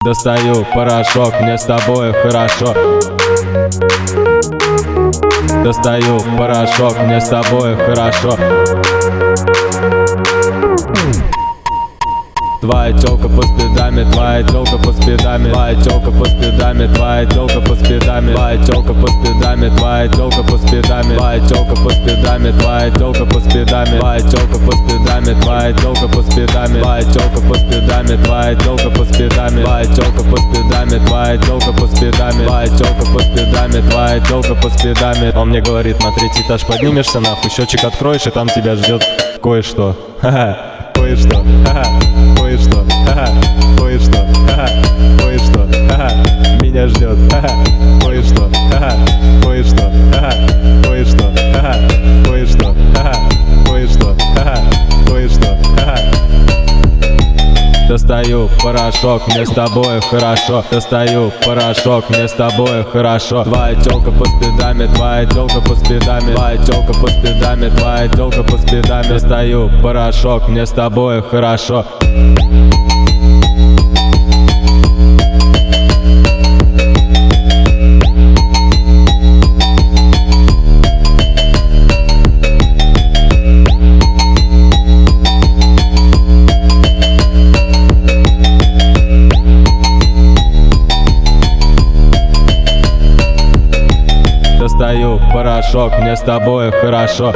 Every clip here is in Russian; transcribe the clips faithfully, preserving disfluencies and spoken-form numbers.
Достаю порошок, мне с тобой хорошо. Достаю порошок, мне с тобой хорошо. Твоя тёлка по спидами, твоя тёлка по спидами, твоя тёлка по спидами, твоя тёлка по спидами, твоя тёлка по спидами, твоя тёлка по спидами, твоя тёлка по спидами, твоя тёлка по спидами, твоя тёлка по спидами, твоя тёлка по спидами, твоя тёлка по спидами, твоя тёлка по спидами, твоя тёлка по спидами, твоя тёлка по спидами, твоя тёлка по спидами, твоя тёлка по спидами. Он мне говорит: на третий этаж поднимешься, нахуй, счетчик откроешь, и там тебя ждет кое-что. Ха-ха, кое-что, ха-ха, кое-что, ха-ха, кое-что, ха-ха, кое-что, ха-ха, меня ждет, ха-ха, кое-что, ха-ха, кое-что, ха-ха, кое-что, ха-ха, кое-что, ха-ха, кое-что, ха-ха, кое-что, ха-ха. Достаю порошок, мне с тобой хорошо. Достаю порошок, мне с тобой хорошо. Твоя тёлка по спидами, твоя тёлка по спидами, твоя тёлка по спидами, твоя тёлка по спидами. Достаю порошок, мне с тобой хорошо. Достаю порошок, мне с тобой хорошо.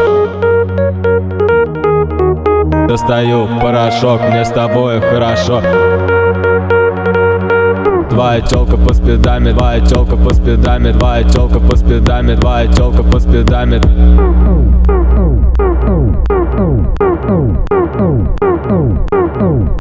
Достаю порошок, мне с тобой хорошо. Твоя тёлка по спидами, твоя тёлка по спидами, твоя тёлка по спидами, твоя тёлка по спидами.